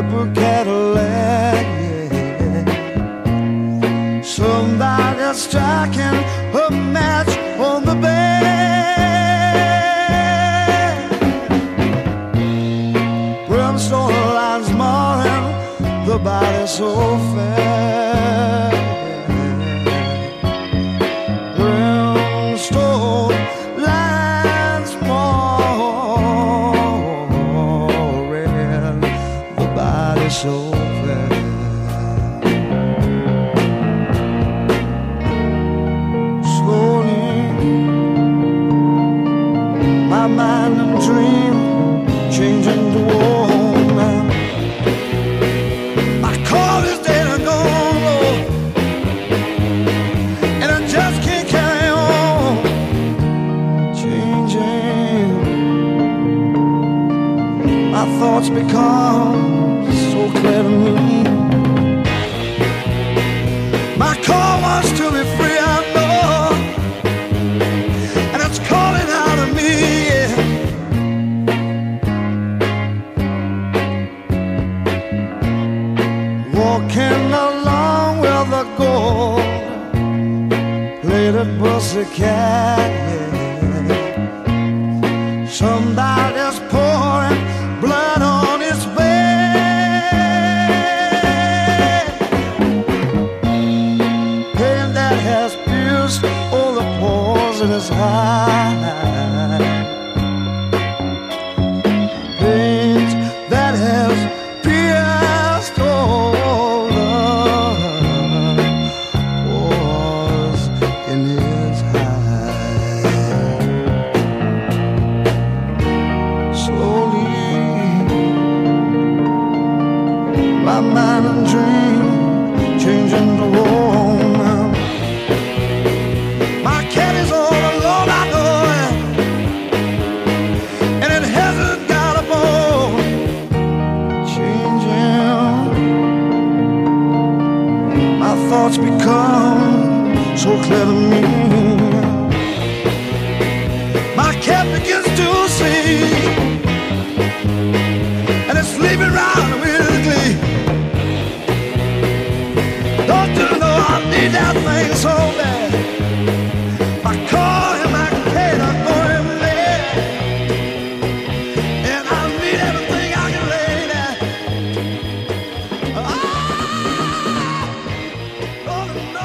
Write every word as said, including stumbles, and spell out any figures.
purple Cadillac, yeah. Somebody's striking a match on the bed. Brimstone lines marring the body so fair. Brimstone lines marring the body so fair. Slowly, my mind and dream changing to woman. My car is dead and gone, Lord, and I just can't carry on. Changing, my thoughts become so clear to me. My car wants to be free, I know, and it's calling out of me, yeah. Walking along with a gold-plated pussycat, yeah. Somebody's pouring blood on his bed. Pain that has pierced all the pores in his heart. Pain that has pierced all the pores in his heart. Slowly, my mind and dream changing to woman. My cat is all alone, I know it, and it hasn't got a bone. Changing, my thoughts become so clear to me. My cat begins to sing, and it's sleeping round with glee. Don't you know I need that thing so bad? My car and my cat are going mad, and I need everything I can lay there. Ah, oh, no.